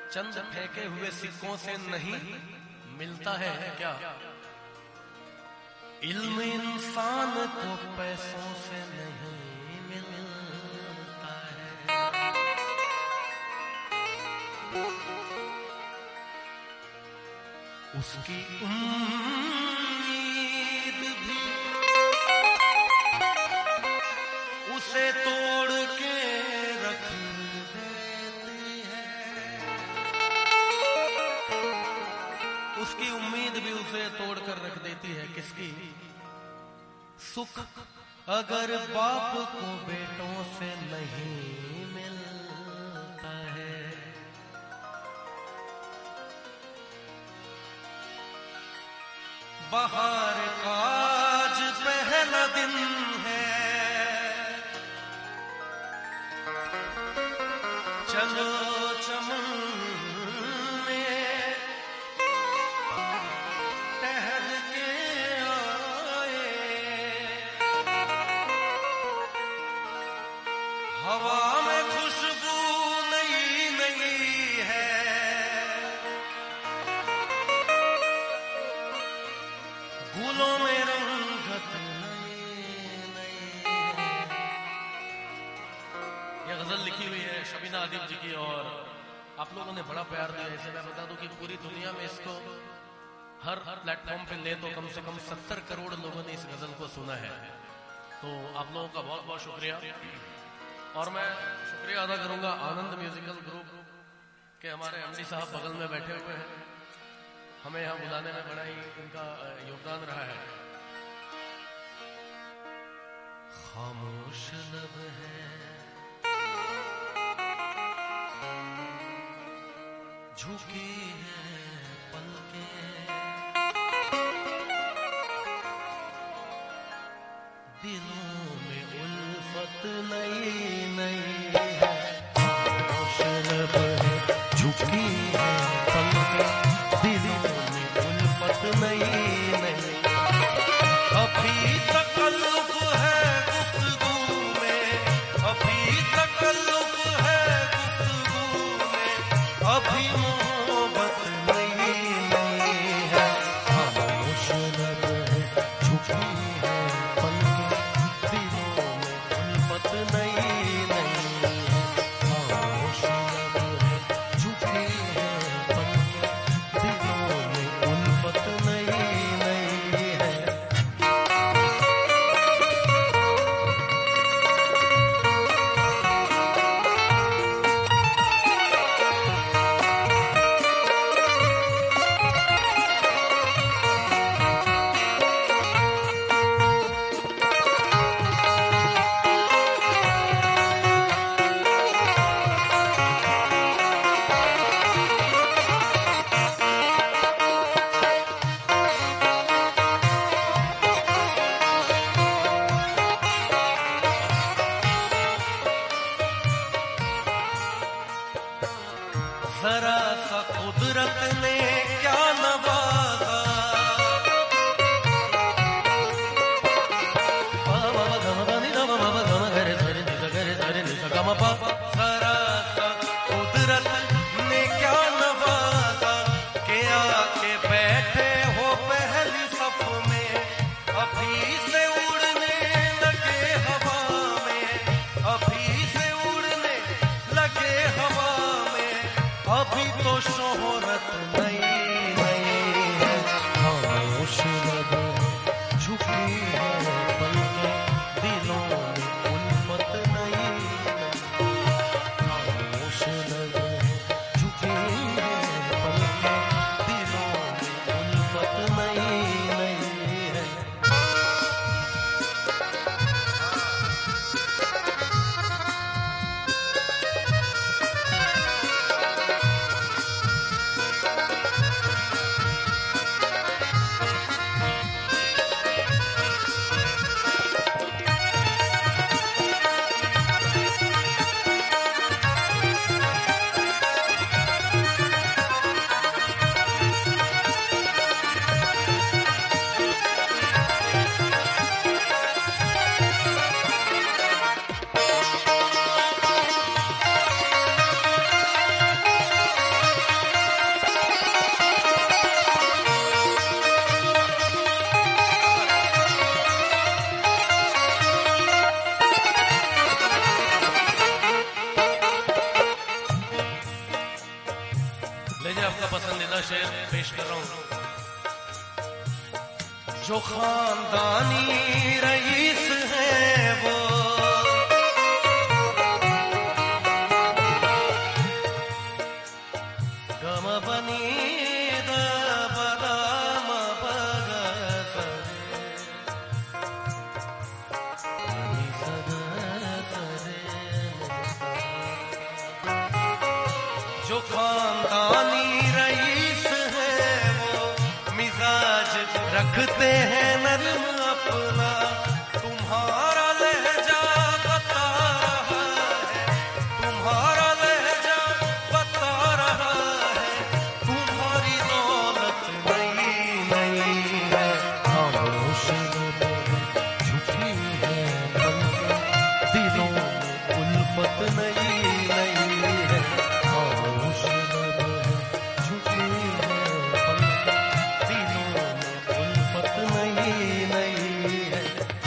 चंद फेंके हुए सिक्कों से नहीं मिलता है क्या? इल्म इंसान को पैसों से नहीं मिलता है। उसकी उम्मीद भी उसे तोड़ के रख देती है। उसकी उम्मीद भी उसे तोड़ कर रख देती है। किसकी? सुख अगर बाप को बेटों से नहीं मिलता है। बाहर का आज पहला दिन है, चलो चमन में टहल के आए। हवा में खुशबू नई नई है, फूलों में रंगत नई नई। यह गजल लिखी हुई है शबीना आदिब जी की और आप लोगों ने बड़ा प्यार दिया। इसे मैं बता दूं कि पूरी दुनिया में इसको हर प्लेटफॉर्म पे ले तो कम से कम 70 करोड़ लोगों ने इस गजल को सुना है। तो आप लोगों का बहुत बहुत शुक्रिया। और मैं शुक्रिया अदा करूंगा आनंद म्यूजिकल ग्रुप के हमारे एमडी साहब बगल में बैठे हुए हैं। हमें यहाँ बुलाने में बड़ा ही इनका योगदान रहा है। खामोश लब है, झुकी है पलकें, दिलों में उल्फत नई नई है। खामोश लब है, झुकी है पलकें, दिलों में उल्फत नई नई। अभी तकल्लुफ है गुफ्तगू में, अभी तकल्लुफ है गुफ्तगू में, अभी मोहब्बत नई नई है। खामोश लब है, झुकी है पलकें, जो खानदानी रईस है वो गम बनी जो खानदानी रईस है वो मिजाज रखते हैं नर्म अपना, तुम्हारा लहजा बता रहा है, तुम्हारा लहजा बता रहा है, तुम्हारी दौलत नई नई है, खामोश झुकी है दिलों में उल्फत नई नई है, खामोश झुकी है दिलों में उल्फत नई नई है।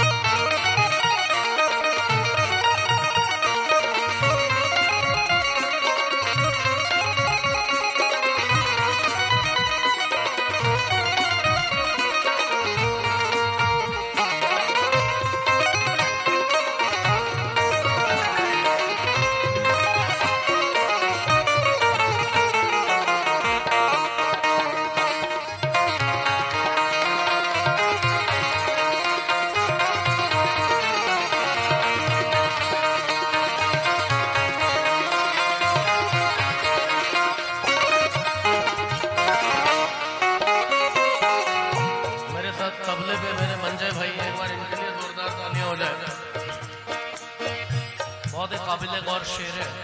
तबले पे मेरे मंजय भाई, एक बार इनके लिए जोरदार तालियां हो जाए। बहुत ही काबिल गौर शेर है।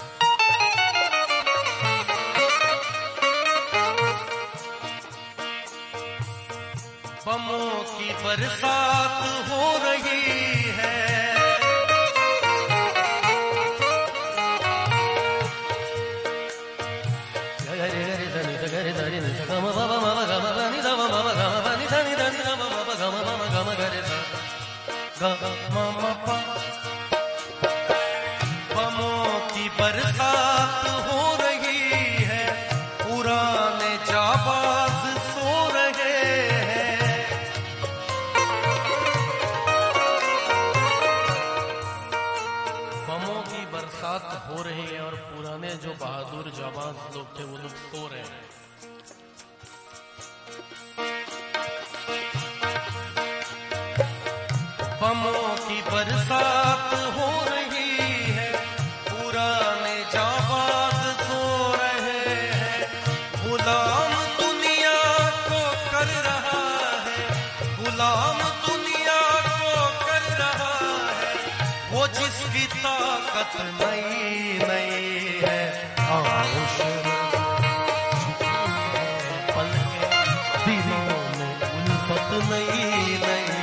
बमों की बरसात हो रही है, बमों की बरसात हो रही है, पुराने जाबाज सो रहे हैं, बमों की बरसात हो रही है और पुराने जो बहादुर जाबाज लोग थे वो लोग सो रहे हैं। बमों की बरसात हो रही है, पुराने जाबाज सो रहे हैं, गुलाम दुनिया को कर रहा है, गुलाम दुनिया को कर रहा है, वो जिसकी ताकत नई नई है, खामोश पलके दिलों में उल्फत नई नई